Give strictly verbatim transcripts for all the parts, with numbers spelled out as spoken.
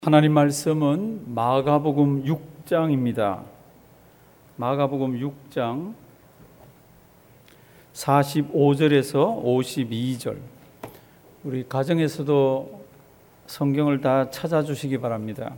하나님 말씀은 마가복음 육 장입니다. 마가복음 육 장 사십오 절에서 오십이 절. 우리 가정에서도 성경을 다 찾아주시기 바랍니다.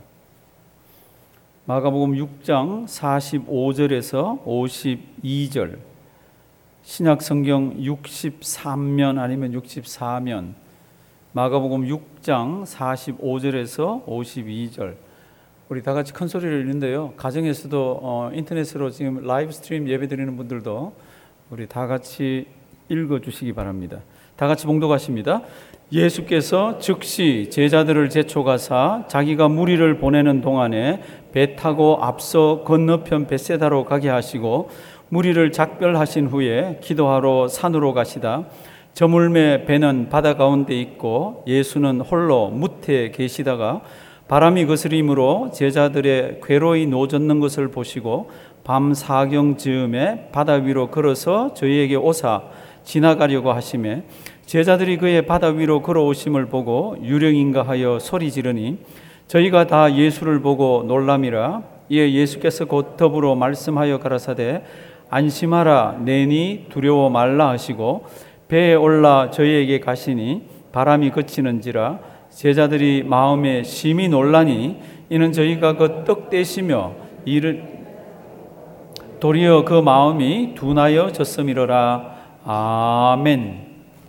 마가복음 육 장 사십오 절에서 오십이 절. 신약성경 육십삼 면 아니면 육십사 면. 마가복음 육 장 사십오 절에서 오십이 절. 우리 다 같이 큰 소리를 읽는데요. 가정에서도 어, 인터넷으로 지금 라이브 스트림 예배 드리는 분들도 우리 다 같이 읽어 주시기 바랍니다. 다 같이 봉독하십니다. 예수께서 즉시 제자들을 제초가사 자기가 무리를 보내는 동안에 배 타고 앞서 건너편 벳세다로 가게 하시고 무리를 작별하신 후에 기도하러 산으로 가시다. 저물매 배는 바다 가운데 있고 예수는 홀로 무태에 계시다가 바람이 거스림으로 제자들의 괴로이 노젓는 것을 보시고 밤 사경 즈음에 바다 위로 걸어서 저희에게 오사 지나가려고 하시매 제자들이 그의 바다 위로 걸어오심을 보고 유령인가 하여 소리 지르니 저희가 다 예수를 보고 놀람이라. 이에 예수께서 곧 더불어 말씀하여 가라사대 안심하라 내니 두려워 말라 하시고 배에 올라 저희에게 가시니 바람이 그치는지라. 제자들이 마음에 심히 놀라니 이는 저희가 그 떡 떼시며 이를 도리어 그 마음이 둔하여 졌음이로라. 아멘.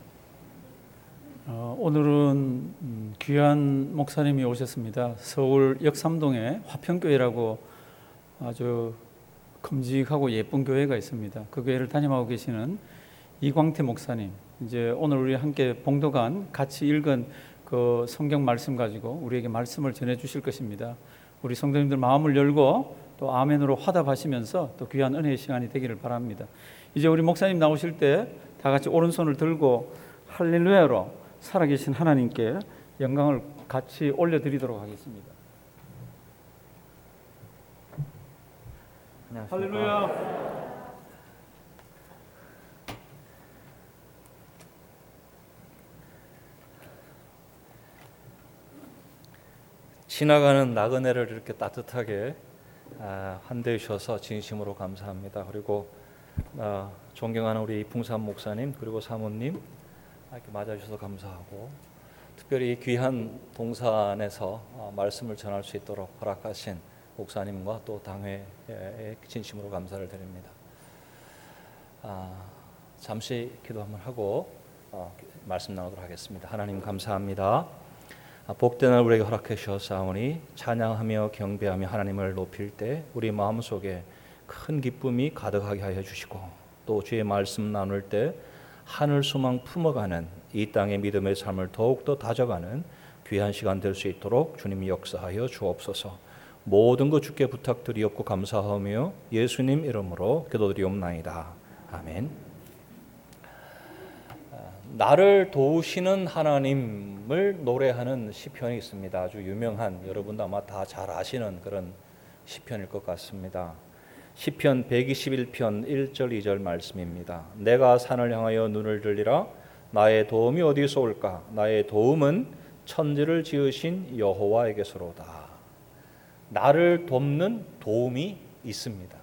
어, 오늘은 귀한 목사님이 오셨습니다. 서울 역삼동에 화평교회라고 아주 큼직하고 예쁜 교회가 있습니다. 그 교회를 담임하고 계시는 이광태 목사님, 이제 오늘 우리 함께 봉독한 같이 읽은 그 성경 말씀 가지고 우리에게 말씀을 전해 주실 것입니다. 우리 성도님들 마음을 열고 또 아멘으로 화답하시면서 또 귀한 은혜의 시간이 되기를 바랍니다. 이제 우리 목사님 나오실 때 다 같이 오른손을 들고 할렐루야로 살아계신 하나님께 영광을 같이 올려드리도록 하겠습니다. 안녕하십니까. 할렐루야. 지나가는 나그네를 이렇게 따뜻하게 환대해 주셔서 진심으로 감사합니다. 그리고 존경하는 우리 풍산 목사님 그리고 사모님 이렇게 맞아주셔서 감사하고, 특별히 이 귀한 동산에서 말씀을 전할 수 있도록 허락하신 목사님과 또 당회에 진심으로 감사를 드립니다. 잠시 기도 한번 하고 말씀 나누도록 하겠습니다. 하나님 감사합니다. 복된 날 우리에게 허락해 주셨사오니 찬양하며 경배하며 하나님을 높일 때 우리 마음속에 큰 기쁨이 가득하게 하여 주시고, 또 주의 말씀 나눌 때 하늘 소망 품어가는 이 땅의 믿음의 삶을 더욱더 다져가는 귀한 시간 될 수 있도록 주님이 역사하여 주옵소서. 모든 것 주께 부탁드리옵고 감사하며 예수님 이름으로 기도드리옵나이다. 아멘. 나를 도우시는 하나님을 노래하는 시편이 있습니다. 아주 유명한, 여러분도 아마 다 잘 아시는 그런 시편일 것 같습니다. 시편 백이십일 편 일 절 이 절 말씀입니다. 내가 산을 향하여 눈을 들리라. 나의 도움이 어디서 올까? 나의 도움은 천지를 지으신 여호와에게서로다. 나를 돕는 도움이 있습니다.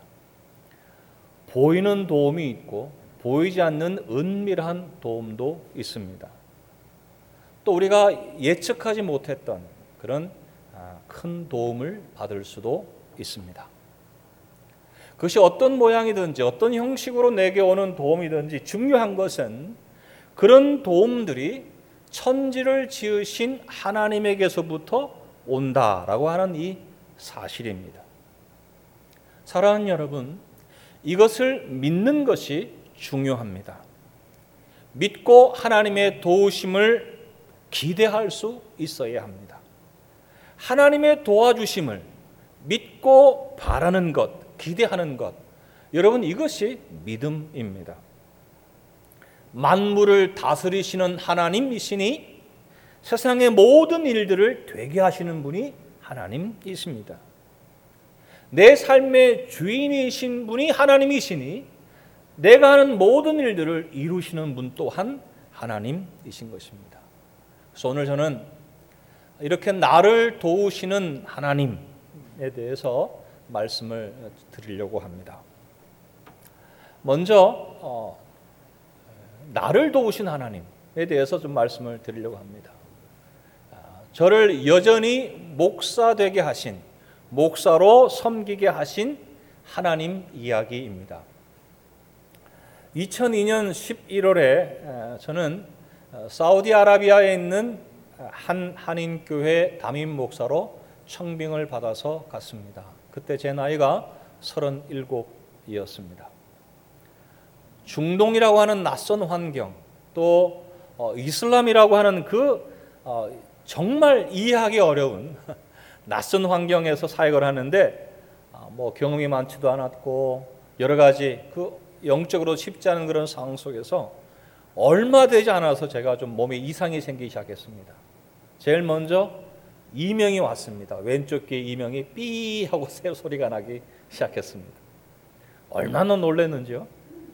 보이는 도움이 있고 보이지 않는 은밀한 도움도 있습니다. 또 우리가 예측하지 못했던 그런 큰 도움을 받을 수도 있습니다. 그것이 어떤 모양이든지 어떤 형식으로 내게 오는 도움이든지 중요한 것은 그런 도움들이 천지를 지으신 하나님에게서부터 온다라고 하는 이 사실입니다. 사랑하는 여러분, 이것을 믿는 것이 중요합니다. 믿고 하나님의 도우심을 기대할 수 있어야 합니다. 하나님의 도와주심을 믿고 바라는 것, 기대하는 것, 여러분 이것이 믿음입니다. 만물을 다스리시는 하나님이시니 세상의 모든 일들을 되게 하시는 분이 하나님이십니다. 내 삶의 주인이신 분이 하나님이시니 내가 하는 모든 일들을 이루시는 분 또한 하나님이신 것입니다. 그래서 오늘 저는 이렇게 나를 도우시는 하나님에 대해서 말씀을 드리려고 합니다. 먼저 어, 나를 도우신 하나님에 대해서 좀 말씀을 드리려고 합니다. 저를 여전히 목사 되게 하신, 목사로 섬기게 하신 하나님 이야기입니다. 이천이 년 십일월에 저는 사우디아라비아에 있는 한 한인교회 담임 목사로 청빙을 받아서 갔습니다. 그때 제 나이가 서른일곱이었습니다. 중동이라고 하는 낯선 환경, 또 이슬람이라고 하는 그 정말 이해하기 어려운 낯선 환경에서 사역을 하는데 뭐 경험이 많지도 않았고 여러 가지 그 영적으로 쉽지 않은 그런 상황 속에서 얼마 되지 않아서 제가 좀 몸에 이상이 생기기 시작했습니다. 제일 먼저 이명이 왔습니다. 왼쪽 귀에 이명이 삐 하고 새 소리가 나기 시작했습니다. 얼마나 놀랐는지요.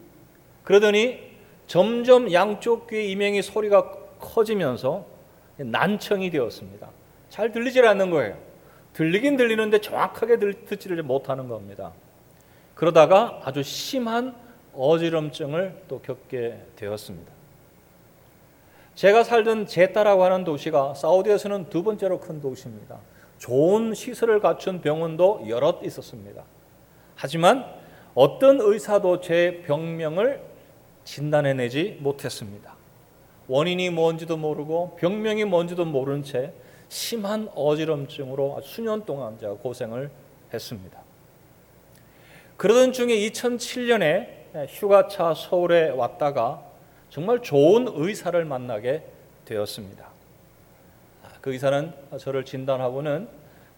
그러더니 점점 양쪽 귀에 이명이 소리가 커지면서 난청이 되었습니다. 잘 들리질 않는 거예요. 들리긴 들리는데 정확하게 듣지를 못하는 겁니다. 그러다가 아주 심한 어지럼증을 또 겪게 되었습니다. 제가 살던 제타라고 하는 도시가 사우디에서는 두 번째로 큰 도시입니다. 좋은 시설을 갖춘 병원도 여럿 있었습니다. 하지만 어떤 의사도 제 병명을 진단해내지 못했습니다. 원인이 뭔지도 모르고 병명이 뭔지도 모른 채 심한 어지럼증으로 수년 동안 제가 고생을 했습니다. 그러던 중에 이천칠 년에 휴가차 서울에 왔다가 정말 좋은 의사를 만나게 되었습니다. 그 의사는 저를 진단하고는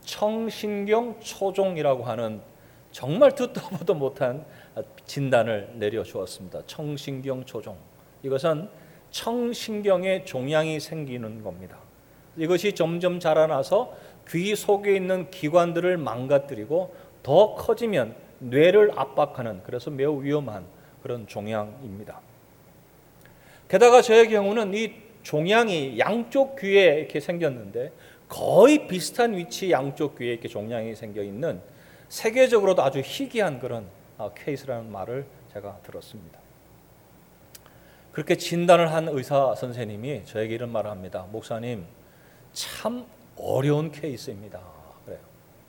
청신경 초종이라고 하는 정말 듣도 보도 못한 진단을 내려주었습니다. 청신경 초종. 이것은 청신경에 종양이 생기는 겁니다. 이것이 점점 자라나서 귀 속에 있는 기관들을 망가뜨리고 더 커지면 뇌를 압박하는, 그래서 매우 위험한 그런 종양입니다. 게다가 저의 경우는 이 종양이 양쪽 귀에 이렇게 생겼는데 거의 비슷한 위치 양쪽 귀에 이렇게 종양이 생겨 있는 세계적으로도 아주 희귀한 그런 케이스라는 말을 제가 들었습니다. 그렇게 진단을 한 의사 선생님이 저에게 이런 말을 합니다. 목사님, 참 어려운 케이스입니다. 그래요.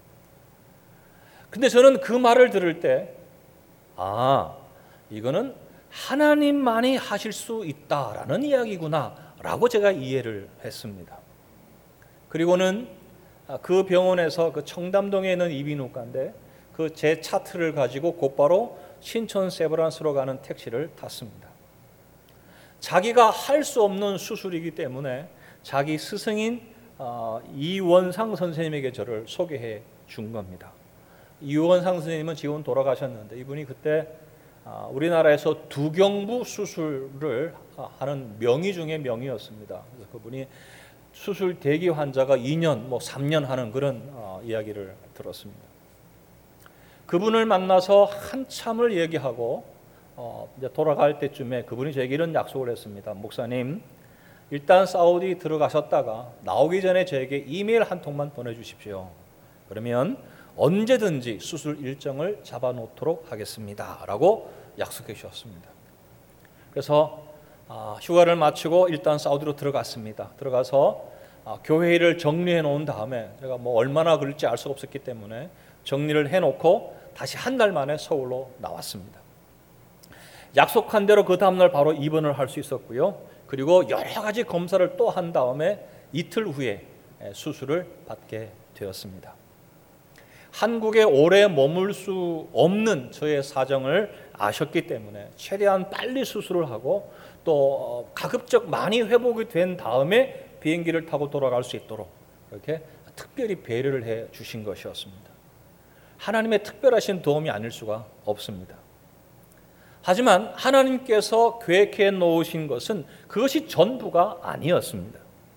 근데 저는 그 말을 들을 때, 아, 이거는 하나님만이 하실 수 있다라는 이야기구나 라고 제가 이해를 했습니다. 그리고는 그 병원에서 그 청담동에 있는 이비인후과인데 그 제 차트를 가지고 곧바로 신촌 세브란스로 가는 택시를 탔습니다. 자기가 할 수 없는 수술이기 때문에 자기 스승인 이원상 선생님에게 저를 소개해 준 겁니다. 이원상 선생님은 지금 돌아가셨는데 이분이 그때 우리나라에서 두경부 수술을 하는 명의 중에 명의였습니다. 그래서 그분이 수술 대기 환자가 이 년, 뭐 삼 년 하는 그런 이야기를 들었습니다. 그분을 만나서 한참을 얘기하고 어, 이제 돌아갈 때쯤에 그분이 저에게 이런 약속을 했습니다. 목사님, 일단 사우디 들어가셨다가 나오기 전에 저에게 이메일 한 통만 보내주십시오. 그러면 언제든지 수술 일정을 잡아놓도록 하겠습니다. 라고 약속해 주셨습니다. 그래서 아, 휴가를 마치고 일단 사우디로 들어갔습니다. 들어가서 아, 교회를 정리해 놓은 다음에 제가 뭐 얼마나 걸릴지 알 수가 없었기 때문에 정리를 해놓고 다시 한 달 만에 서울로 나왔습니다. 약속한 대로 그 다음날 바로 입원을 할 수 있었고요. 그리고 여러 가지 검사를 또 한 다음에 이틀 후에 수술을 받게 되었습니다. 한국에 오래 머물 수 없는 저의 사정을 아셨기 때문에 최대한 빨리 수술을 하고 또 가급적 많이 회복이 된 다음에 비행기를 타고 돌아갈 수 있도록 이렇게 특별히 배려를 해 주신 것이었습니다. 하나님의 특별하신 도움이 아닐 수가 없습니다. 하지만 하나님께서 계획해 놓으신 것은 그것이 전부가 아니었습니다.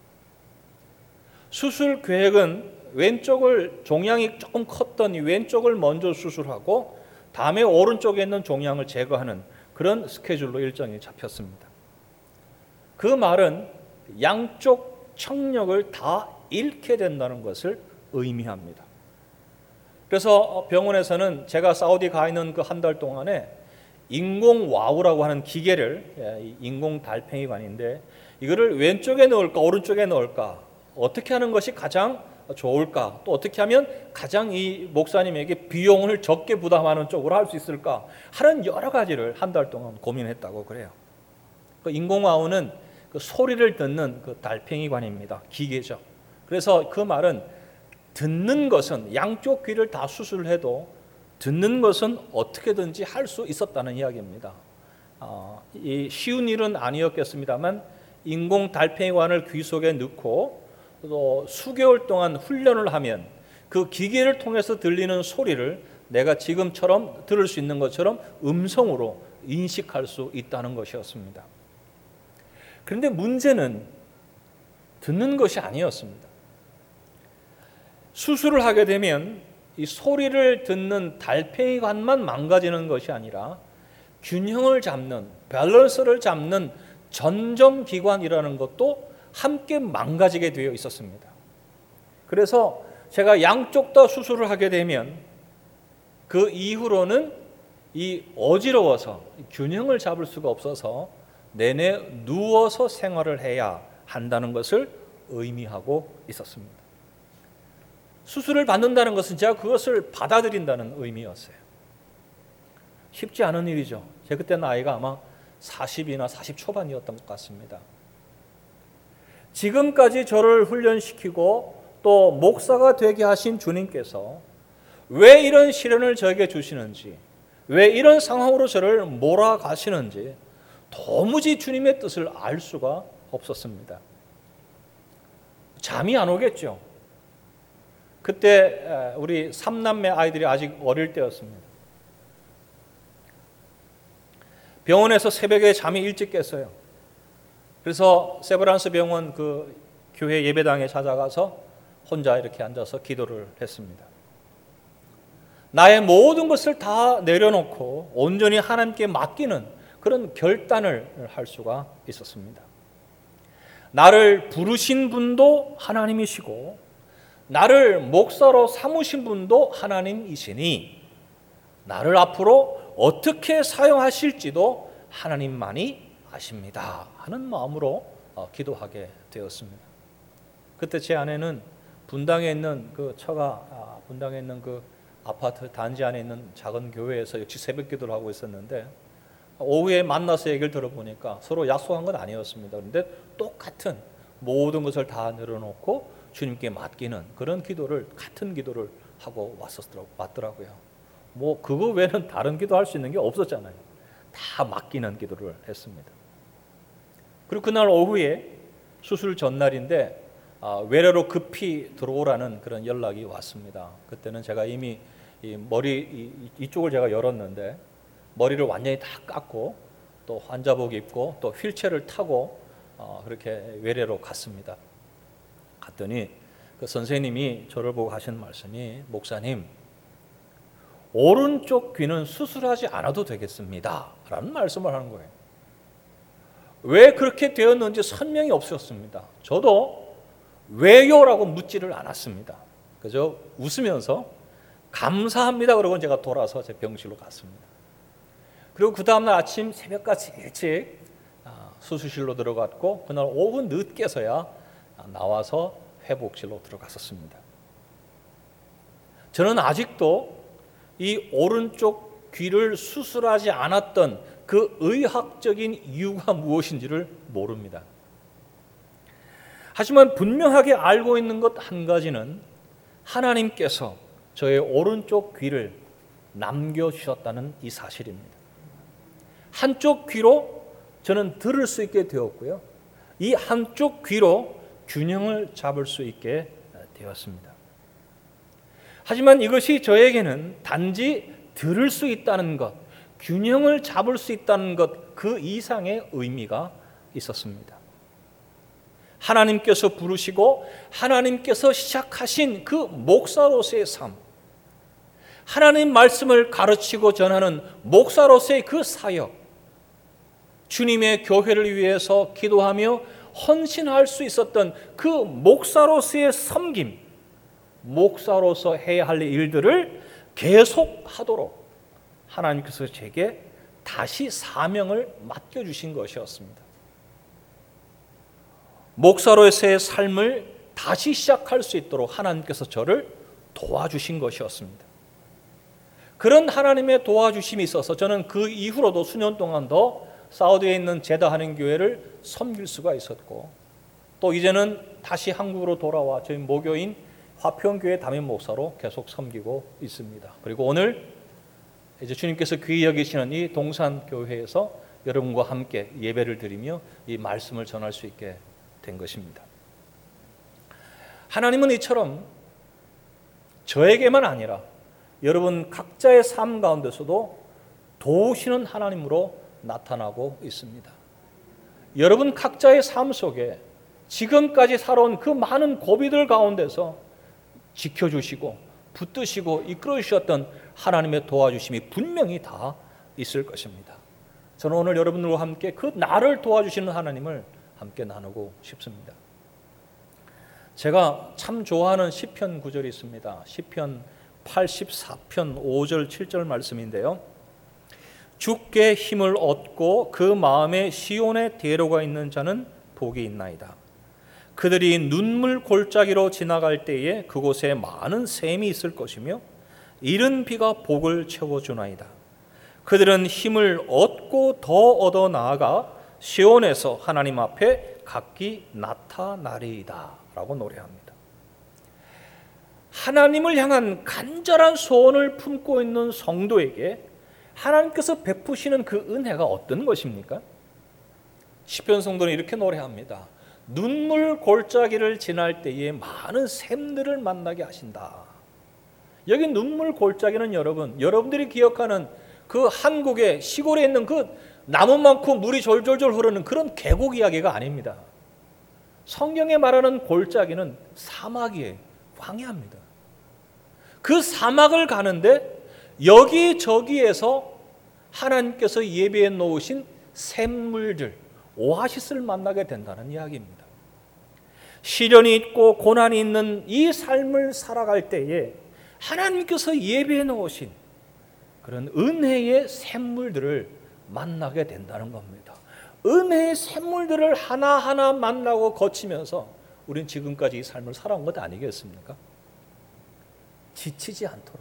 수술 계획은 왼쪽을 종양이 조금 컸더니 왼쪽을 먼저 수술하고 다음에 오른쪽에 있는 종양을 제거하는 그런 스케줄로 일정이 잡혔습니다. 그 말은 양쪽 청력을 다 잃게 된다는 것을 의미합니다. 그래서 병원에서는 제가 사우디 가 있는 그 한 달 동안에 인공와우라고 하는 기계를, 인공 달팽이관인데 이거를 왼쪽에 넣을까 오른쪽에 넣을까, 어떻게 하는 것이 가장 좋을까, 또 어떻게 하면 가장 이 목사님에게 비용을 적게 부담하는 쪽으로 할 수 있을까 하는 여러 가지를 한 달 동안 고민했다고 그래요. 그 인공와우는 그 소리를 듣는 그 달팽이관입니다. 기계죠. 그래서 그 말은 듣는 것은 양쪽 귀를 다 수술해도 듣는 것은 어떻게든지 할 수 있었다는 이야기입니다. 어, 이 쉬운 일은 아니었겠습니다만 인공 달팽이관을 귀 속에 넣고 또 수개월 동안 훈련을 하면 그 기계를 통해서 들리는 소리를 내가 지금처럼 들을 수 있는 것처럼 음성으로 인식할 수 있다는 것이었습니다. 그런데 문제는 듣는 것이 아니었습니다. 수술을 하게 되면 이 소리를 듣는 달팽이관만 망가지는 것이 아니라 균형을 잡는, 밸런스를 잡는 전정기관이라는 것도 함께 망가지게 되어 있었습니다. 그래서 제가 양쪽 다 수술을 하게 되면 그 이후로는 이 어지러워서 균형을 잡을 수가 없어서 내내 누워서 생활을 해야 한다는 것을 의미하고 있었습니다. 수술을 받는다는 것은 제가 그것을 받아들인다는 의미였어요. 쉽지 않은 일이죠. 제 그때 나이가 아마 사십이나 사십 초반이었던 것 같습니다. 지금까지 저를 훈련시키고 또 목사가 되게 하신 주님께서 왜 이런 시련을 저에게 주시는지, 왜 이런 상황으로 저를 몰아가시는지 도무지 주님의 뜻을 알 수가 없었습니다. 잠이 안 오겠죠. 그때 우리 삼남매 아이들이 아직 어릴 때였습니다. 병원에서 새벽에 잠이 일찍 깼어요. 그래서 세브란스 병원 그 교회 예배당에 찾아가서 혼자 이렇게 앉아서 기도를 했습니다. 나의 모든 것을 다 내려놓고 온전히 하나님께 맡기는 그런 결단을 할 수가 있었습니다. 나를 부르신 분도 하나님이시고 나를 목사로 삼으신 분도 하나님이시니 나를 앞으로 어떻게 사용하실지도 하나님만이 아십니다 하는 마음으로 기도하게 되었습니다. 그때 제 아내는 분당에 있는 그 처가 분당에 있는 그 아파트 단지 안에 있는 작은 교회에서 역시 새벽 기도를 하고 있었는데 오후에 만나서 얘기를 들어보니까 서로 약속한 건 아니었습니다. 그런데 똑같은 모든 것을 다 내려놓고 주님께 맡기는 그런 기도를, 같은 기도를 하고 왔더라고요. 뭐 그거 외에는 다른 기도할 수 있는 게 없었잖아요. 다 맡기는 기도를 했습니다. 그리고 그날 오후에 수술 전날인데 외래로 급히 들어오라는 그런 연락이 왔습니다. 그때는 제가 이미 이 머리 이쪽을 제가 열었는데 머리를 완전히 다 깎고 또 환자복 입고 또 휠체어를 타고 그렇게 외래로 갔습니다. 갔더니 그 선생님이 저를 보고 하신 말씀이, 목사님, 오른쪽 귀는 수술하지 않아도 되겠습니다 라는 말씀을 하는 거예요. 왜 그렇게 되었는지 설명이 없었습니다. 저도 왜요라고 묻지를 않았습니다. 그저 웃으면서 감사합니다 그러고 제가 돌아서 제 병실로 갔습니다. 그리고 그 다음날 아침 새벽까지 일찍 수술실로 들어갔고 그날 오후 늦게서야 나와서 회복실로 들어갔었습니다. 저는 아직도 이 오른쪽 귀를 수술하지 않았던 그 의학적인 이유가 무엇인지를 모릅니다. 하지만 분명하게 알고 있는 것 한 가지는 하나님께서 저의 오른쪽 귀를 남겨주셨다는 이 사실입니다. 한쪽 귀로 저는 들을 수 있게 되었고요. 이 한쪽 귀로 균형을 잡을 수 있게 되었습니다. 하지만 이것이 저에게는 단지 들을 수 있다는 것, 균형을 잡을 수 있다는 것, 그 이상의 의미가 있었습니다. 하나님께서 부르시고 하나님께서 시작하신 그 목사로서의 삶, 하나님 말씀을 가르치고 전하는 목사로서의 그 사역, 주님의 교회를 위해서 기도하며 헌신할 수 있었던 그 목사로서의 섬김, 목사로서 해야 할 일들을 계속하도록 하나님께서 제게 다시 사명을 맡겨주신 것이었습니다. 목사로서의 삶을 다시 시작할 수 있도록 하나님께서 저를 도와주신 것이었습니다. 그런 하나님의 도와주심이 있어서 저는 그 이후로도 수년 동안 더 사우디에 있는 제다하는 교회를 섬길 수가 있었고, 또 이제는 다시 한국으로 돌아와 저희 모교인 화평교회 담임 목사로 계속 섬기고 있습니다. 그리고 오늘 이제 주님께서 귀히 여기시는 이 동산교회에서 여러분과 함께 예배를 드리며 이 말씀을 전할 수 있게 된 것입니다. 하나님은 이처럼 저에게만 아니라 여러분 각자의 삶 가운데서도 도우시는 하나님으로 나타나고 있습니다. 여러분 각자의 삶 속에 지금까지 살아온 그 많은 고비들 가운데서 지켜주시고 붙드시고 이끌어 주셨던 하나님의 도와주심이 분명히 다 있을 것입니다. 저는 오늘 여러분들과 함께 그 나를 도와주시는 하나님을 함께 나누고 싶습니다. 제가 참 좋아하는 시편 구절이 있습니다. 시편 팔십사 편 오 절 칠 절 말씀인데요. 주께 힘을 얻고 그 마음에 시온의 대로가 있는 자는 복이 있나이다. 그들이 눈물 골짜기로 지나갈 때에 그곳에 많은 샘이 있을 것이며 이른 비가 복을 채워주나이다. 그들은 힘을 얻고 더 얻어 나아가 시온에서 하나님 앞에 각기 나타나리이다 라고 노래합니다. 하나님을 향한 간절한 소원을 품고 있는 성도에게 하나님께서 베푸시는 그 은혜가 어떤 것입니까? 시편 성도는 이렇게 노래합니다. 눈물 골짜기를 지날 때에 많은 샘들을 만나게 하신다. 여기 눈물 골짜기는 여러분, 여러분들이 기억하는 그 한국의 시골에 있는 그 나무 많고 물이 졸졸졸 흐르는 그런 계곡 이야기가 아닙니다. 성경에 말하는 골짜기는 사막이에요. 광야입니다. 그 사막을 가는데 여기저기에서 하나님께서 예배해 놓으신 샘물들, 오아시스를 만나게 된다는 이야기입니다. 시련이 있고 고난이 있는 이 삶을 살아갈 때에 하나님께서 예배해 놓으신 그런 은혜의 샘물들을 만나게 된다는 겁니다. 은혜의 샘물들을 하나하나 만나고 거치면서 우린 지금까지 이 삶을 살아온 것 아니겠습니까? 지치지 않도록,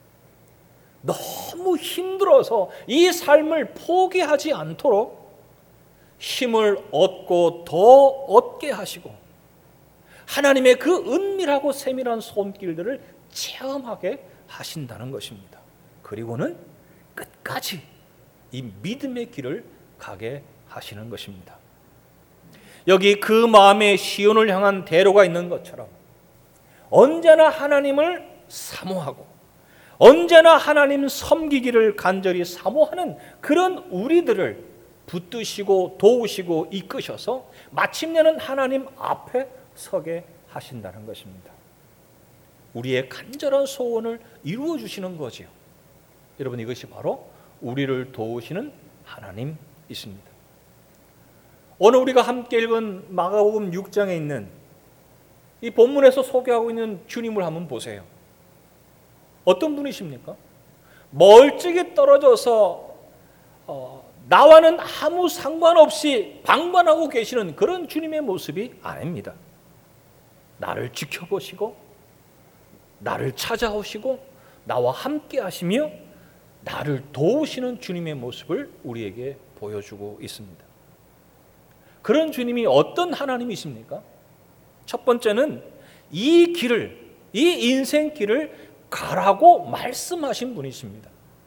너무 힘들어서 이 삶을 포기하지 않도록 힘을 얻고 더 얻게 하시고 하나님의 그 은밀하고 세밀한 손길들을 체험하게 하신다는 것입니다. 그리고는 끝까지 이 믿음의 길을 가게 하시는 것입니다. 여기 그 마음에 시온을 향한 대로가 있는 것처럼 언제나 하나님을 사모하고 언제나 하나님 섬기기를 간절히 사모하는 그런 우리들을 붙드시고 도우시고 이끄셔서 마침내는 하나님 앞에 서게 하신다는 것입니다. 우리의 간절한 소원을 이루어 주시는 거지요. 여러분, 이것이 바로 우리를 도우시는 하나님이십니다. 오늘 우리가 함께 읽은 마가복음 육 장에 있는 이 본문에서 소개하고 있는 주님을 한번 보세요. 어떤 분이십니까? 멀찍이 떨어져서 어, 나와는 아무 상관없이 방관하고 계시는 그런 주님의 모습이 아닙니다. 나를 지켜보시고 나를 찾아오시고 나와 함께 하시며 나를 도우시는 주님의 모습을 우리에게 보여주고 있습니다. 그런 주님이 어떤 하나님이십니까? 첫 번째는 이 길을, 이 인생 길을 가라고 말씀하신 분이십니다.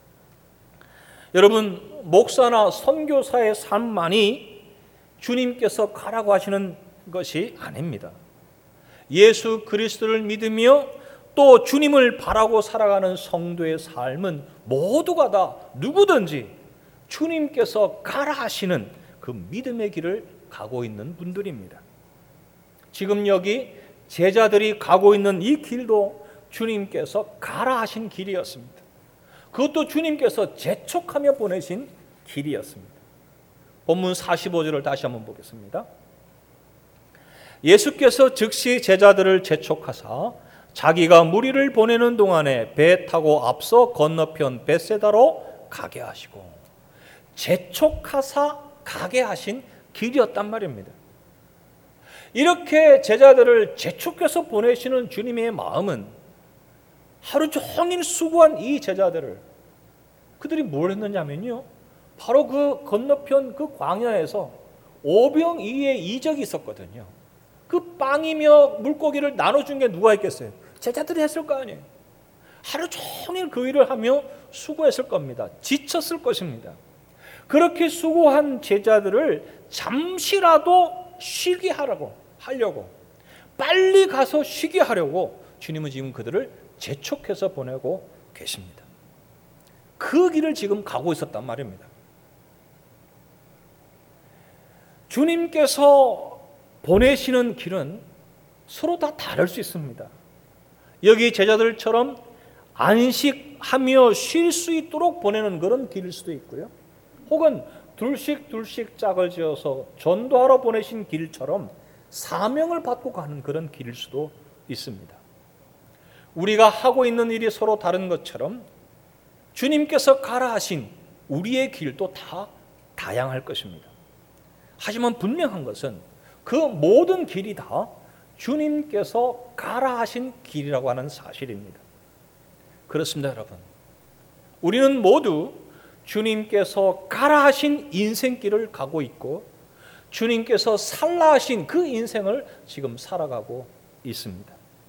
여러분, 목사나 선교사의 삶만이 주님께서 가라고 하시는 것이 아닙니다. 예수 그리스도를 믿으며 또 주님을 바라고 살아가는 성도의 삶은 모두가 다 누구든지 주님께서 가라 하시는 그 믿음의 길을 가고 있는 분들입니다. 지금 여기 제자들이 가고 있는 이 길도 주님께서 가라 하신 길이었습니다. 그것도 주님께서 재촉하며 보내신 길이었습니다. 본문 사십오 절을 다시 한번 보겠습니다. 예수께서 즉시 제자들을 재촉하사 자기가 무리를 보내는 동안에 배 타고 앞서 건너편 벳세다로 가게 하시고, 재촉하사 가게 하신 길이었단 말입니다. 이렇게 제자들을 재촉해서 보내시는 주님의 마음은 하루 종일 수고한 이 제자들을, 그들이 뭘 했느냐면요, 바로 그 건너편 그 광야에서 오병이의 이적이 있었거든요. 그 빵이며 물고기를 나눠준 게 누가 했겠어요? 제자들이 했을 거 아니에요. 하루 종일 그 일을 하며 수고했을 겁니다. 지쳤을 것입니다. 그렇게 수고한 제자들을 잠시라도 쉬게 하라고 하려고, 빨리 가서 쉬게 하려고 주님은 지금 그들을 재촉해서 보내고 계십니다. 그 길을 지금 가고 있었단 말입니다. 주님께서 보내시는 길은 서로 다 다를 수 있습니다. 여기 제자들처럼 안식하며 쉴 수 있도록 보내는 그런 길일 수도 있고요. 혹은 둘씩 둘씩 짝을 지어서 전도하러 보내신 길처럼 사명을 받고 가는 그런 길일 수도 있습니다. 우리가 하고 있는 일이 서로 다른 것처럼 주님께서 가라 하신 우리의 길도 다 다양할 것입니다. 하지만 분명한 것은 그 모든 길이 다 주님께서 가라 하신 길이라고 하는 사실입니다. 그렇습니다, 여러분. 우리는 모두 주님께서 가라 하신 인생길을 가고 있고 주님께서 살라 하신 그 인생을 지금 살아가고 있습니다.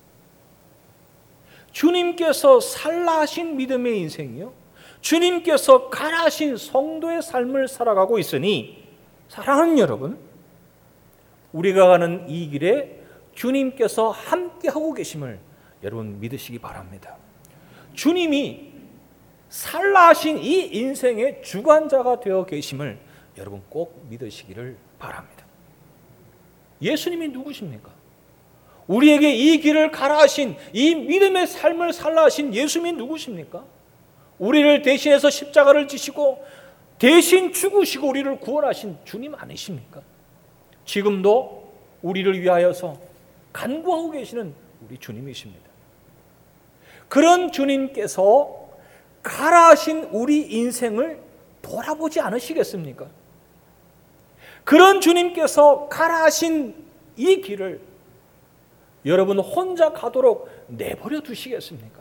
주님께서 살라 하신 믿음의 인생이요, 주님께서 가라 하신 성도의 삶을 살아가고 있으니, 사랑하는 여러분, 우리가 가는 이 길에 주님께서 함께하고 계심을 여러분 믿으시기 바랍니다. 주님이 살라 하신 이 인생의 주관자가 되어 계심을 여러분 꼭 믿으시기를 바랍니다. 예수님이 누구십니까? 우리에게 이 길을 가라 하신, 이 믿음의 삶을 살라 하신 예수님이 누구십니까? 우리를 대신해서 십자가를 지시고 대신 죽으시고 우리를 구원하신 주님 아니십니까? 지금도 우리를 위하여서 간구하고 계시는 우리 주님이십니다. 그런 주님께서 가라 하신 우리 인생을 돌아보지 않으시겠습니까? 그런 주님께서 가라 하신 이 길을 여러분 혼자 가도록 내버려 두시겠습니까?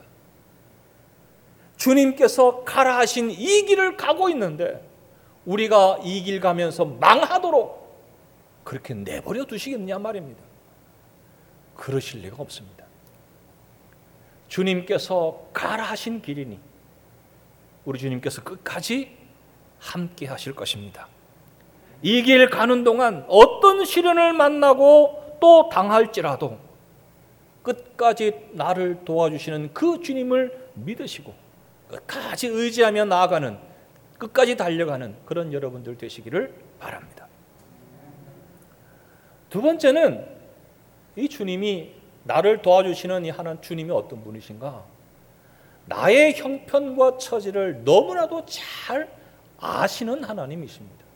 주님께서 가라 하신 이 길을 가고 있는데 우리가 이 길 가면서 망하도록 그렇게 내버려 두시겠냐 말입니다. 그러실 리가 없습니다. 주님께서 가라 하신 길이니 우리 주님께서 끝까지 함께 하실 것입니다. 이 길 가는 동안 어떤 시련을 만나고 또 당할지라도 끝까지 나를 도와주시는 그 주님을 믿으시고 끝까지 의지하며 나아가는, 끝까지 달려가는 그런 여러분들 되시기를 바랍니다. 두 번째는 이 주님이 나를 도와주시는 이 하나님 주님이 어떤 분이신가? 나의 형편과 처지를 너무나도 잘 아시는 하나님이십니다.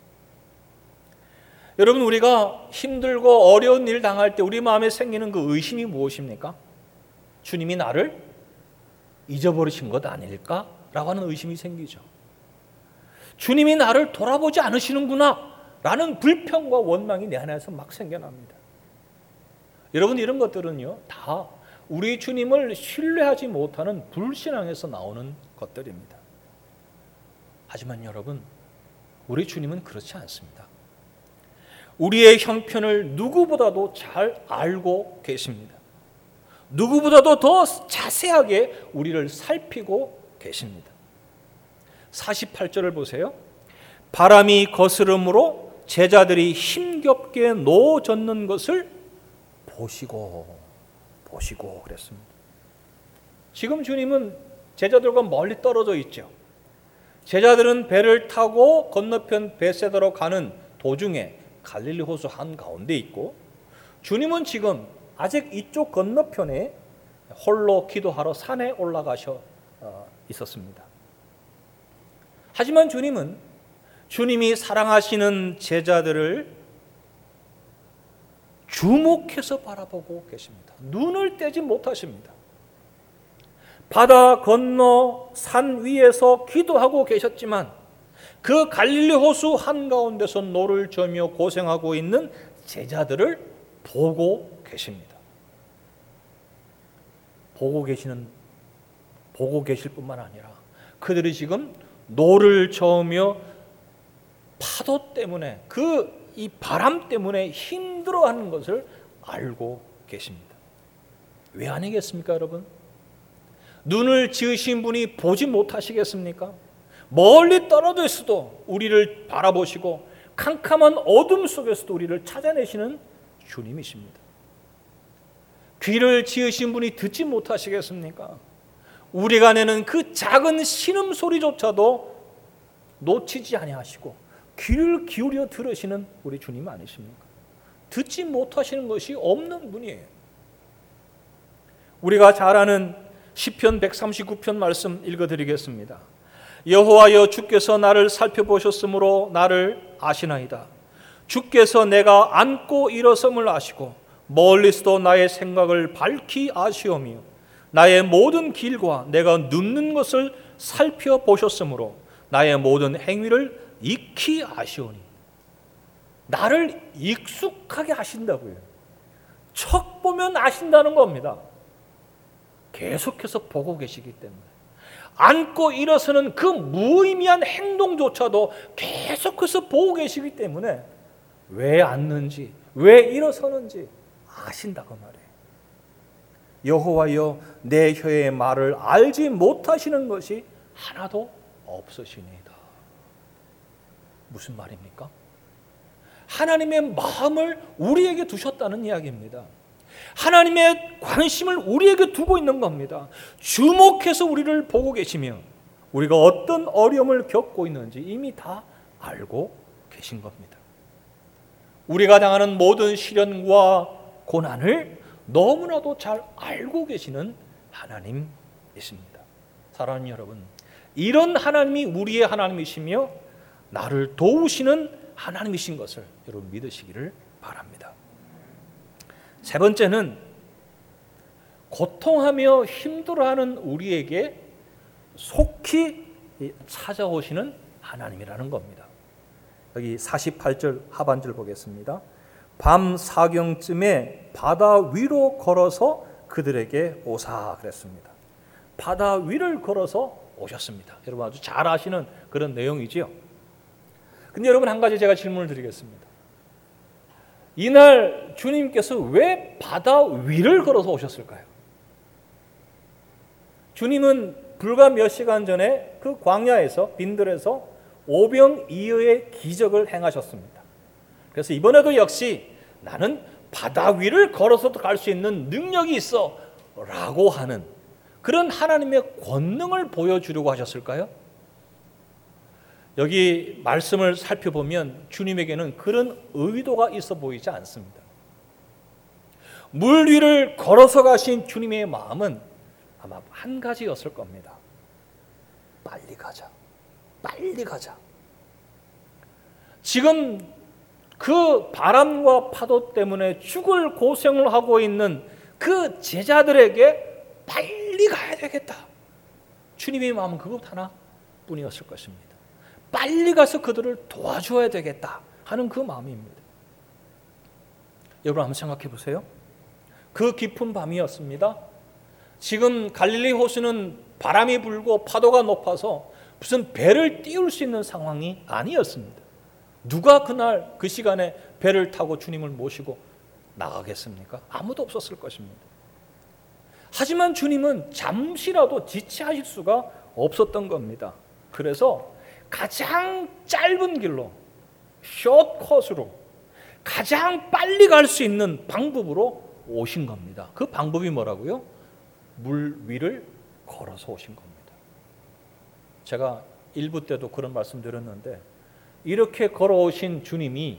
여러분, 우리가 힘들고 어려운 일 당할 때 우리 마음에 생기는 그 의심이 무엇입니까? 주님이 나를 잊어버리신 것 아닐까? 라고 하는 의심이 생기죠. 주님이 나를 돌아보지 않으시는구나 라는 불평과 원망이 내 안에서 막 생겨납니다. 여러분, 이런 것들은요 다 우리 주님을 신뢰하지 못하는 불신앙에서 나오는 것들입니다. 하지만 여러분, 우리 주님은 그렇지 않습니다. 우리의 형편을 누구보다도 잘 알고 계십니다. 누구보다도 더 자세하게 우리를 살피고 계십니다. 사십팔 절을 보세요. 바람이 거스름으로 제자들이 힘겹게 놓아졌는 것을 보시고 보시고 그랬습니다. 지금 주님은 제자들과 멀리 떨어져 있죠. 제자들은 배를 타고 건너편 벳세다로 가는 도중에 갈릴리 호수 한가운데 있고, 주님은 지금 아직 이쪽 건너편에 홀로 기도하러 산에 올라가셔 있었습니다. 하지만 주님은 주님이 사랑하시는 제자들을 주목해서 바라보고 계십니다. 눈을 떼지 못하십니다. 바다 건너 산 위에서 기도하고 계셨지만 그 갈릴리 호수 한가운데서 노를 저며 고생하고 있는 제자들을 보고 계십니다. 보고 계시는 보고 계실 뿐만 아니라 그들이 지금 노를 저으며 파도 때문에 그 이 바람 때문에 힘들어하는 것을 알고 계십니다. 왜 아니겠습니까, 여러분? 눈을 지으신 분이 보지 못하시겠습니까? 멀리 떨어져 있어도 우리를 바라보시고 캄캄한 어둠 속에서도 우리를 찾아내시는 주님이십니다. 귀를 지으신 분이 듣지 못하시겠습니까? 우리가 내는 그 작은 신음소리조차도 놓치지 아니하시고 귀를 기울여 들으시는 우리 주님 아니십니까? 듣지 못하시는 것이 없는 분이에요. 우리가 잘 아는 시편 백삼십구 편 말씀 읽어드리겠습니다. 여호와여, 주께서 나를 살펴보셨으므로 나를 아시나이다. 주께서 내가 앉고 일어섬을 아시고 멀리서도 나의 생각을 밝히 아시오며 나의 모든 길과 내가 눕는 것을 살펴보셨으므로 나의 모든 행위를 익히 아시오니. 나를 익숙하게 아신다고요. 척 보면 아신다는 겁니다. 계속해서 보고 계시기 때문에. 앉고 일어서는 그 무의미한 행동조차도 계속해서 보고 계시기 때문에 왜 앉는지, 왜 일어서는지 아신다고 말해요. 여호와여, 내 혀의 말을 알지 못하시는 것이 하나도 없으시니이다. 무슨 말입니까? 하나님의 마음을 우리에게 두셨다는 이야기입니다. 하나님의 관심을 우리에게 두고 있는 겁니다. 주목해서 우리를 보고 계시며 우리가 어떤 어려움을 겪고 있는지 이미 다 알고 계신 겁니다. 우리가 당하는 모든 시련과 고난을 너무나도 잘 알고 계시는 하나님이십니다. 사랑하는 여러분, 이런 하나님이 우리의 하나님이시며 나를 도우시는 하나님이신 것을 여러분 믿으시기를 바랍니다. 세 번째는 고통하며 힘들어하는 우리에게 속히 찾아오시는 하나님이라는 겁니다. 여기 사십팔 절 하반절 보겠습니다. 밤 사경쯤에 바다 위로 걸어서 그들에게 오사 그랬습니다. 바다 위를 걸어서 오셨습니다. 여러분 아주 잘 아시는 그런 내용이지요. 근데 여러분 한 가지 제가 질문을 드리겠습니다. 이날 주님께서 왜 바다 위를 걸어서 오셨을까요? 주님은 불과 몇 시간 전에 그 광야에서 빈들에서 오병이어의 기적을 행하셨습니다. 그래서 이번에도 역시 나는 바다 위를 걸어서도 갈 수 있는 능력이 있어 라고 하는 그런 하나님의 권능을 보여주려고 하셨을까요? 여기 말씀을 살펴보면 주님에게는 그런 의도가 있어 보이지 않습니다. 물 위를 걸어서 가신 주님의 마음은 아마 한 가지였을 겁니다. 빨리 가자. 빨리 가자. 지금 그 바람과 파도 때문에 죽을 고생을 하고 있는 그 제자들에게 빨리 가야 되겠다. 주님의 마음은 그것 하나뿐이었을 것입니다. 빨리 가서 그들을 도와줘야 되겠다 하는 그 마음입니다. 여러분 한번 생각해 보세요. 그 깊은 밤이었습니다. 지금 갈릴리 호수는 바람이 불고 파도가 높아서 무슨 배를 띄울 수 있는 상황이 아니었습니다. 누가 그날 그 시간에 배를 타고 주님을 모시고 나가겠습니까? 아무도 없었을 것입니다. 하지만 주님은 잠시라도 지체하실 수가 없었던 겁니다. 그래서 가장 짧은 길로 숏컷으로 가장 빨리 갈 수 있는 방법으로 오신 겁니다. 그 방법이 뭐라고요? 물 위를 걸어서 오신 겁니다. 제가 일부 때도 그런 말씀 드렸는데 이렇게 걸어오신 주님이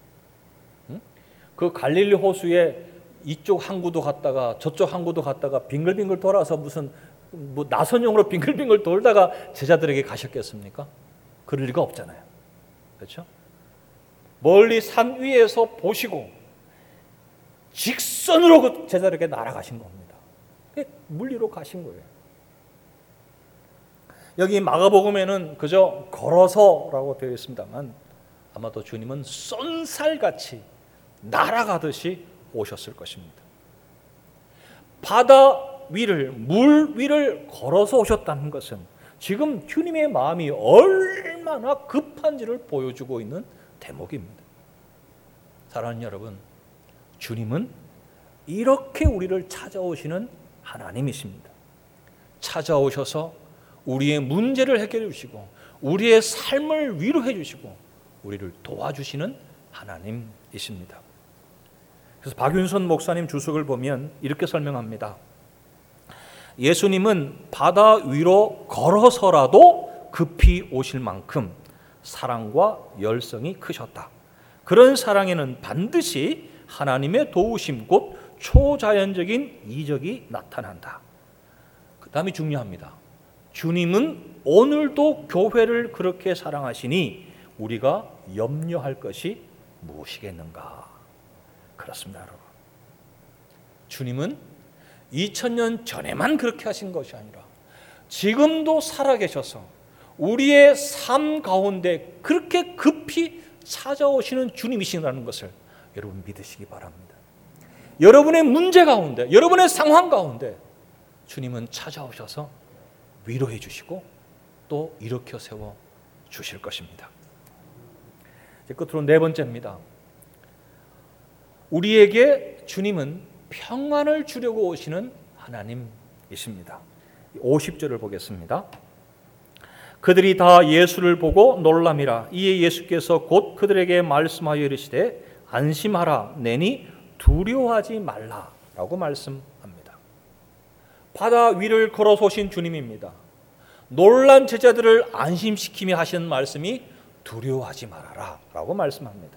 그 갈릴리 호수에 이쪽 항구도 갔다가 저쪽 항구도 갔다가 빙글빙글 돌아서 무슨 뭐 나선용으로 빙글빙글 돌다가 제자들에게 가셨겠습니까? 그럴 리가 없잖아요. 그렇죠? 멀리 산 위에서 보시고 직선으로 그 제자들에게 날아가신 겁니다. 물리로 가신 거예요. 여기 마가복음에는 그저 걸어서라고 되어 있습니다만 아마도 주님은 쏜살같이 날아가듯이 오셨을 것입니다. 바다 위를, 물 위를 걸어서 오셨다는 것은 지금 주님의 마음이 얼마나 급한지를 보여주고 있는 대목입니다. 사랑하는 여러분, 주님은 이렇게 우리를 찾아오시는 하나님이십니다. 찾아오셔서 우리의 문제를 해결해 주시고 우리의 삶을 위로해 주시고 우리를 도와주시는 하나님이십니다. 그래서 박윤선 목사님 주석을 보면 이렇게 설명합니다. 예수님은 바다 위로 걸어서라도 급히 오실 만큼 사랑과 열성이 크셨다. 그런 사랑에는 반드시 하나님의 도우심 곧 초자연적인 이적이 나타난다. 그 다음이 중요합니다. 주님은 오늘도 교회를 그렇게 사랑하시니 우리가 염려할 것이 무엇이겠는가? 그렇습니다, 여러분. 주님은 이천 년 전에만 그렇게 하신 것이 아니라 지금도 살아계셔서 우리의 삶 가운데 그렇게 급히 찾아오시는 주님이시라는 것을 여러분 믿으시기 바랍니다. 여러분의 문제 가운데, 여러분의 상황 가운데 주님은 찾아오셔서 위로해 주시고 또 일으켜 세워 주실 것입니다. 이제 끝으로 네 번째입니다. 우리에게 주님은 평안을 주려고 오시는 하나님이십니다. 오십 절을 보겠습니다. 그들이 다 예수를 보고 놀람이라. 이에 예수께서 곧 그들에게 말씀하여 이르시되 안심하라 내니 두려워하지 말라라고 말씀합니다. 바다 위를 걸어서 오신 주님입니다. 놀란 제자들을 안심시키며 하시는 말씀이 두려워하지 말아라 라고 말씀합니다.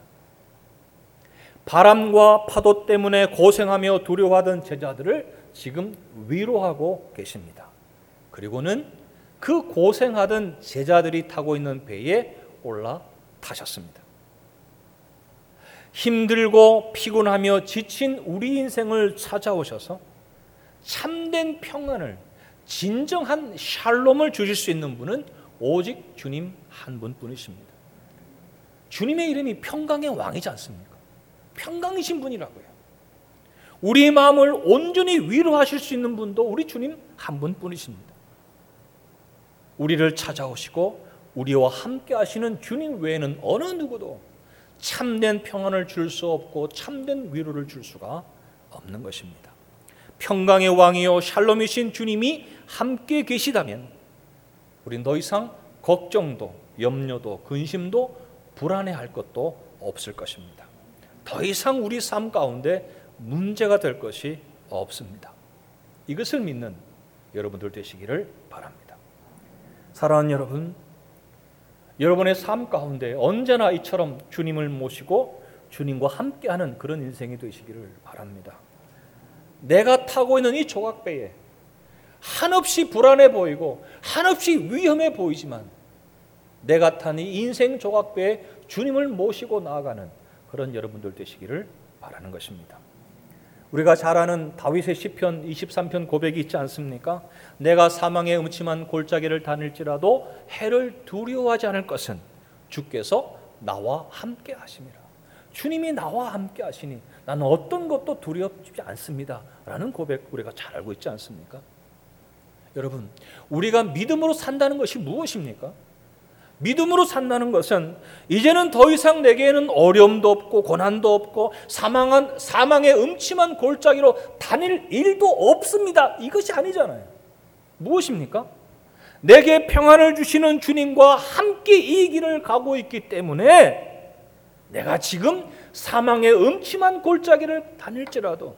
바람과 파도 때문에 고생하며 두려워하던 제자들을 지금 위로하고 계십니다. 그리고는 그 고생하던 제자들이 타고 있는 배에 올라타셨습니다. 힘들고 피곤하며 지친 우리 인생을 찾아오셔서 참된 평안을, 진정한 샬롬을 주실 수 있는 분은 오직 주님 한 분뿐이십니다. 주님의 이름이 평강의 왕이지 않습니까? 평강이신 분이라고요. 우리 마음을 온전히 위로하실 수 있는 분도 우리 주님 한 분뿐이십니다. 우리를 찾아오시고 우리와 함께 하시는 주님 외에는 어느 누구도 참된 평안을 줄 수 없고 참된 위로를 줄 수가 없는 것입니다. 평강의 왕이요 샬롬이신 주님이 함께 계시다면 우린 더 이상 걱정도 염려도 근심도 불안해할 것도 없을 것입니다. 더 이상 우리 삶 가운데 문제가 될 것이 없습니다. 이것을 믿는 여러분들 되시기를 바랍니다. 사랑하는 여러분, 여러분의 삶 가운데 언제나 이처럼 주님을 모시고 주님과 함께하는 그런 인생이 되시기를 바랍니다. 내가 타고 있는 이 조각배에 한없이 불안해 보이고 한없이 위험해 보이지만 내가 탄 이 인생 조각배에 주님을 모시고 나아가는 그런 여러분들 되시기를 바라는 것입니다. 우리가 잘 아는 다윗의 시편 이십삼 편 고백이 있지 않습니까? 내가 사망의 음침한 골짜기를 다닐지라도 해를 두려워하지 않을 것은 주께서 나와 함께 하심이라. 주님이 나와 함께 하시니 나는 어떤 것도 두렵지 않습니다 라는 고백 우리가 잘 알고 있지 않습니까? 여러분, 우리가 믿음으로 산다는 것이 무엇입니까? 믿음으로 산다는 것은 이제는 더 이상 내게는 어려움도 없고 고난도 없고 사망한, 사망의 음침한 골짜기로 다닐 일도 없습니다. 이것이 아니잖아요. 무엇입니까? 내게 평안을 주시는 주님과 함께 이 길을 가고 있기 때문에 내가 지금 사망의 음침한 골짜기를 다닐지라도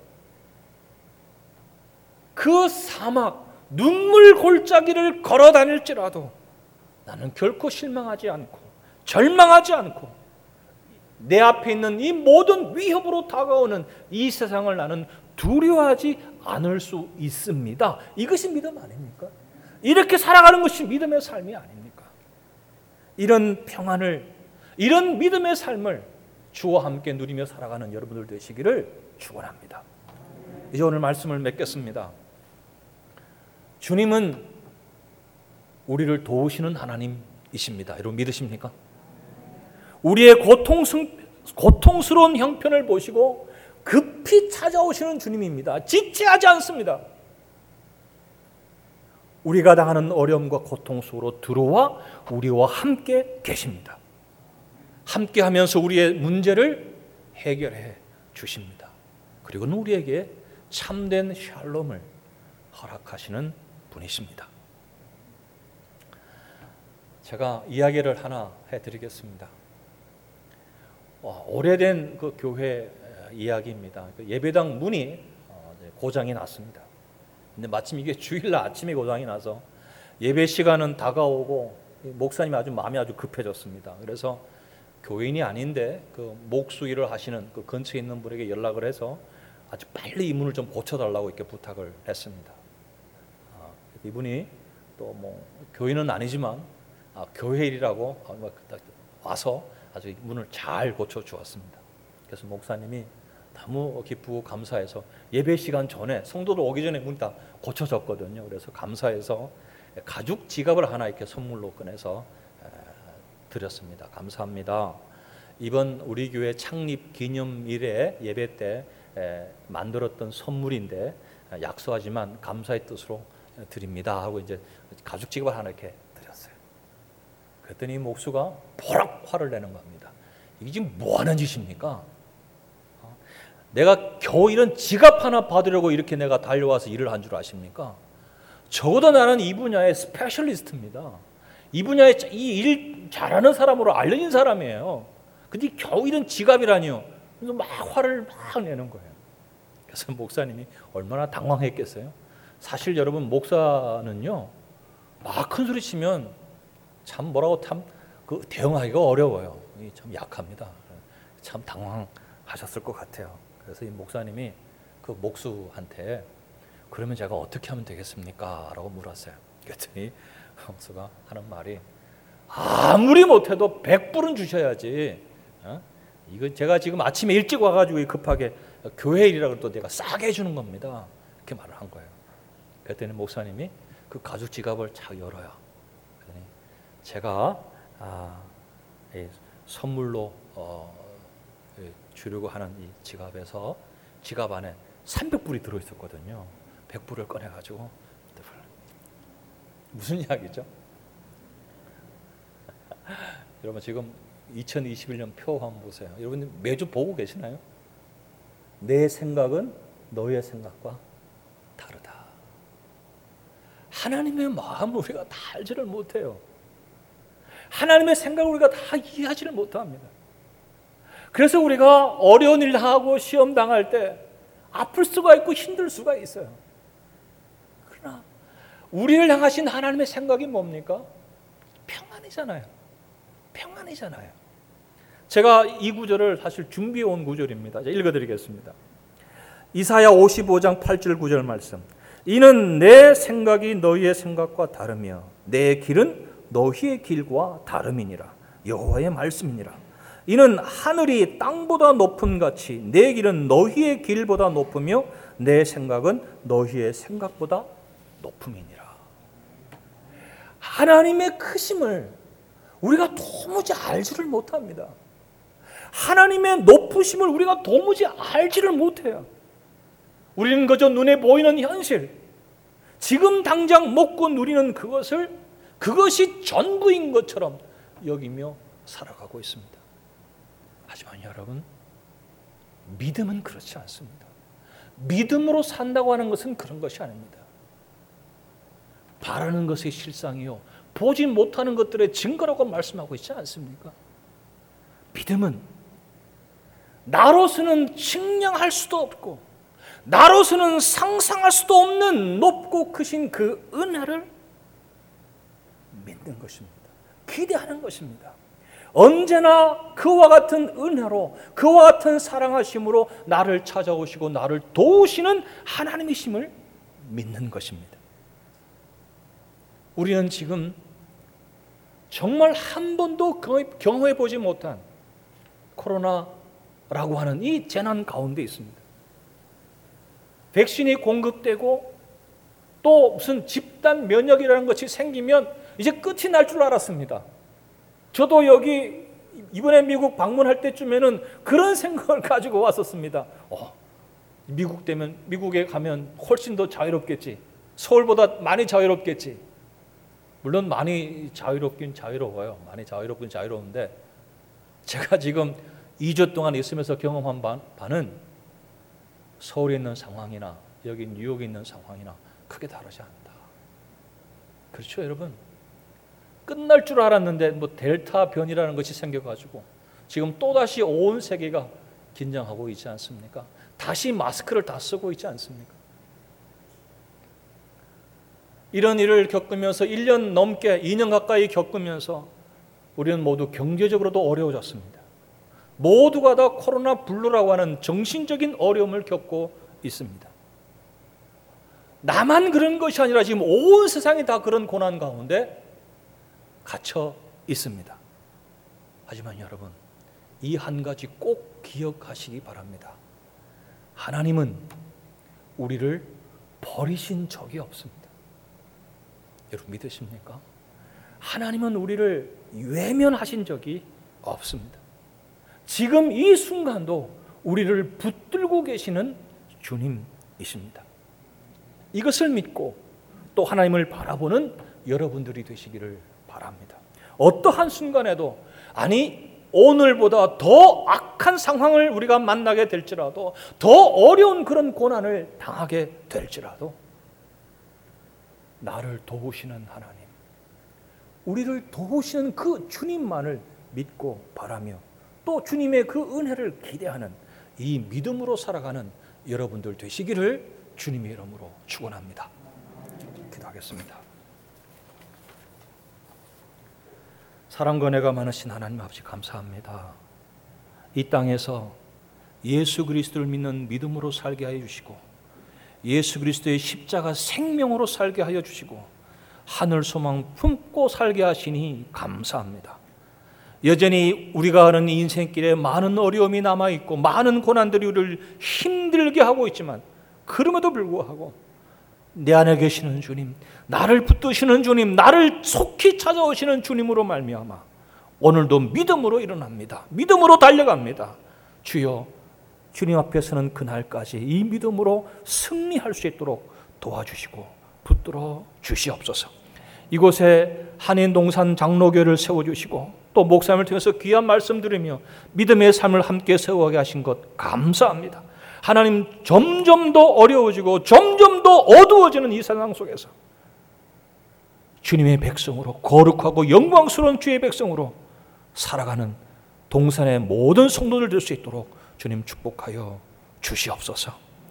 그 사막, 눈물 골짜기를 걸어 다닐지라도 나는 결코 실망하지 않고 절망하지 않고 내 앞에 있는 이 모든 위협으로 다가오는 이 세상을 나는 두려워하지 않을 수 있습니다. 이것이 믿음 아닙니까? 이렇게 살아가는 것이 믿음의 삶이 아닙니까? 이런 평안을, 이런 믿음의 삶을 주와 함께 누리며 살아가는 여러분들 되시기를 축원합니다. 이제 오늘 말씀을 맺겠습니다. 주님은 우리를 도우시는 하나님이십니다. 여러분 믿으십니까? 우리의 고통스, 고통스러운 형편을 보시고 급히 찾아오시는 주님입니다. 지체하지 않습니다. 우리가 당하는 어려움과 고통 속으로 들어와 우리와 함께 계십니다. 함께 하면서 우리의 문제를 해결해 주십니다. 그리고는 우리에게 참된 샬롬을 허락하시는 분이십니다. 제가 이야기를 하나 해드리겠습니다. 어, 오래된 그 교회 이야기입니다. 그 예배당 문이 어, 고장이 났습니다. 근데 마침 이게 주일날 아침에 고장이 나서 예배 시간은 다가오고 목사님이 아주 마음이 아주 급해졌습니다. 그래서 교인이 아닌데 그 목수일을 하시는 그 근처에 있는 분에게 연락을 해서 아주 빨리 이 문을 좀 고쳐달라고 이렇게 부탁을 했습니다. 아, 이분이 또 뭐 교인은 아니지만 아, 교회 일이라고 와서 아주 문을 잘 고쳐 주었습니다. 그래서 목사님이 너무 기쁘고 감사해서 예배 시간 전에 성도들 오기 전에 문이 다 고쳐졌거든요. 그래서 감사해서 가죽 지갑을 하나 이렇게 선물로 꺼내서 드렸습니다. 감사합니다. 이번 우리 교회 창립 기념일에 예배 때 만들었던 선물인데 약속하지만 감사의 뜻으로 드립니다 하고 이제 가죽 지갑을 하나 이렇게 드렸어요. 그랬더니 목수가 보락 화를 내는 겁니다. 이게 지금 뭐 하는 짓입니까? 내가 겨우 이런 지갑 하나 받으려고 이렇게 내가 달려와서 일을 한 줄 아십니까? 적어도 나는 이 분야의 스페셜리스트입니다. 이 분야에 이 일 잘하는 사람으로 알려진 사람이에요. 근데 겨우 이런 지갑이라니요. 그래서 막 화를 막 내는 거예요. 그래서 목사님이 얼마나 당황했겠어요. 사실 여러분 목사는요, 막 큰 소리 치면 참 뭐라고 참 그 대응하기가 어려워요. 참 약합니다. 참 당황하셨을 것 같아요. 그래서 이 목사님이 그 목수한테 그러면 제가 어떻게 하면 되겠습니까? 라고 물었어요. 그랬더니 목수가 하는 말이 아무리 못해도 백 불은 주셔야지. 어? 이거 제가 지금 아침에 일찍 와가지고 급하게 교회 일이라고 또 내가 싸게 해주는 겁니다. 이렇게 말을 한 거예요. 그랬더니 목사님이 그 가죽 지갑을 착 열어요. 그랬더니 제가 아, 선물로 어, 주려고 하는 이 지갑에서 지갑 안에 삼백 불이 들어있었거든요. 백 불을 꺼내가지고 무슨 이야기죠? 여러분 지금 이천이십일 년 표 한번 보세요. 여러분 매주 보고 계시나요? 내 생각은 너의 생각과 다르다. 하나님의 마음을 우리가 다 알지를 못해요. 하나님의 생각을 우리가 다 이해하지를 못합니다. 그래서 우리가 어려운 일 하고 시험 당할 때 아플 수가 있고 힘들 수가 있어요. 그러나 우리를 향하신 하나님의 생각이 뭡니까? 평안이잖아요. 평안이잖아요. 제가 이 구절을 사실 준비해 온 구절입니다. 읽어드리겠습니다. 이사야 오십오 장 팔 절 구 절 말씀. 이는 내 생각이 너희의 생각과 다르며 내 길은 너희의 길과 다름이니라. 여호와의 말씀이니라. 이는 하늘이 땅보다 높음 같이 내 길은 너희의 길보다 높으며 내 생각은 너희의 생각보다 높음이니라. 하나님의 크심을 우리가 도무지 알지를 못합니다. 하나님의 높으심을 우리가 도무지 알지를 못해요. 우리는 그저 눈에 보이는 현실, 지금 당장 먹고 누리는 그것을 그것이 전부인 것처럼 여기며 살아가고 있습니다. 하지만 여러분, 믿음은 그렇지 않습니다. 믿음으로 산다고 하는 것은 그런 것이 아닙니다. 바라는 것의 실상이요 보지 못하는 것들의 증거라고 말씀하고 있지 않습니까? 믿음은 나로서는 측량할 수도 없고 나로서는 상상할 수도 없는 높고 크신 그 은혜를 믿는 것입니다. 기대하는 것입니다. 언제나 그와 같은 은혜로 그와 같은 사랑하심으로 나를 찾아오시고 나를 도우시는 하나님이심을 믿는 것입니다. 우리는 지금 정말 한 번도 경험해 보지 못한 코로나라고 하는 이 재난 가운데 있습니다. 백신이 공급되고 또 무슨 집단 면역이라는 것이 생기면 이제 끝이 날 줄 알았습니다. 저도 여기 이번에 미국 방문할 때쯤에는 그런 생각을 가지고 왔었습니다. 어, 미국 되면 미국에 가면 훨씬 더 자유롭겠지. 서울보다 많이 자유롭겠지. 물론 많이 자유롭긴 자유로워요. 많이 자유롭긴 자유로운데 제가 지금 이 주 동안 있으면서 경험한 바는 서울에 있는 상황이나 여기 뉴욕에 있는 상황이나 크게 다르지 않다. 그렇죠, 여러분? 끝날 줄 알았는데 뭐 델타 변이라는 것이 생겨가지고 지금 또다시 온 세계가 긴장하고 있지 않습니까? 다시 마스크를 다 쓰고 있지 않습니까? 이런 일을 겪으면서 일 년 넘게 이 년 가까이 겪으면서 우리는 모두 경제적으로도 어려워졌습니다. 모두가 다 코로나 블루라고 하는 정신적인 어려움을 겪고 있습니다. 나만 그런 것이 아니라 지금 온 세상이 다 그런 고난 가운데 갇혀 있습니다. 하지만 여러분, 이 한 가지 꼭 기억하시기 바랍니다. 하나님은 우리를 버리신 적이 없습니다. 여러분 믿으십니까? 하나님은 우리를 외면하신 적이 없습니다. 지금 이 순간도 우리를 붙들고 계시는 주님이십니다. 이것을 믿고 또 하나님을 바라보는 여러분들이 되시기를 바랍니다. 어떠한 순간에도 아니 오늘보다 더 악한 상황을 우리가 만나게 될지라도 더 어려운 그런 고난을 당하게 될지라도 나를 도우시는 하나님, 우리를 도우시는 그 주님만을 믿고 바라며 또 주님의 그 은혜를 기대하는 이 믿음으로 살아가는 여러분들 되시기를 주님의 이름으로 축원합니다. 기도하겠습니다. 사랑과 은혜가 많으신 하나님 아버지 감사합니다. 이 땅에서 예수 그리스도를 믿는 믿음으로 살게 하여 주시고 예수 그리스도의 십자가 생명으로 살게 하여 주시고 하늘 소망 품고 살게 하시니 감사합니다. 여전히 우리가 가는 인생길에 많은 어려움이 남아있고 많은 고난들이 우리를 힘들게 하고 있지만 그럼에도 불구하고 내 안에 계시는 주님, 나를 붙드시는 주님, 나를 속히 찾아오시는 주님으로 말미암아 오늘도 믿음으로 일어납니다. 믿음으로 달려갑니다. 주여, 주님 앞에서는 그날까지 이 믿음으로 승리할 수 있도록 도와주시고 붙들어 주시옵소서. 이곳에 한인동산 장로교를 세워주시고 또 목사님을 통해서 귀한 말씀 들으며 믿음의 삶을 함께 세워가게 하신 것 감사합니다. 하나님, 점점 더 어려워지고 점점 더 어두워지는 이 세상 속에서 주님의 백성으로 거룩하고 영광스러운 주의 백성으로 살아가는 동산의 모든 성도들 될 수 있도록 주님 축복하여 주시옵소서.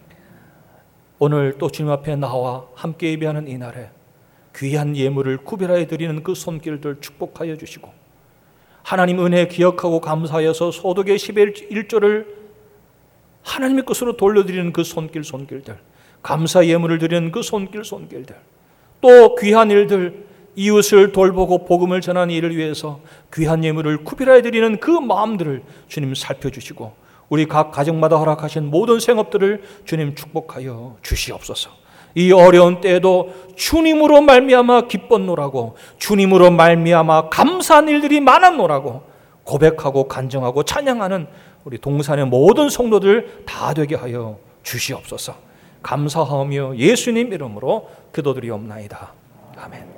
오늘 또 주님 앞에 나와 함께 예배하는 이 날에 귀한 예물을 구별하여 드리는 그 손길들 축복하여 주시고 하나님 은혜 기억하고 감사하여서 소득의 십일 조를 하나님의 것으로 돌려드리는 그 손길 손길들, 감사 예물을 드리는 그 손길 손길들, 또 귀한 일들, 이웃을 돌보고 복음을 전하는 일을 위해서 귀한 예물을 구별하여 드리는 그 마음들을 주님 살펴주시고 우리 각 가정마다 허락하신 모든 생업들을 주님 축복하여 주시옵소서. 이 어려운 때에도 주님으로 말미암아 기뻤노라고, 주님으로 말미암아 감사한 일들이 많았노라고 고백하고 간증하고 찬양하는 우리 동산의 모든 성도들 다 되게 하여 주시옵소서. 감사하며 예수님 이름으로 기도드리옵나이다. 아멘.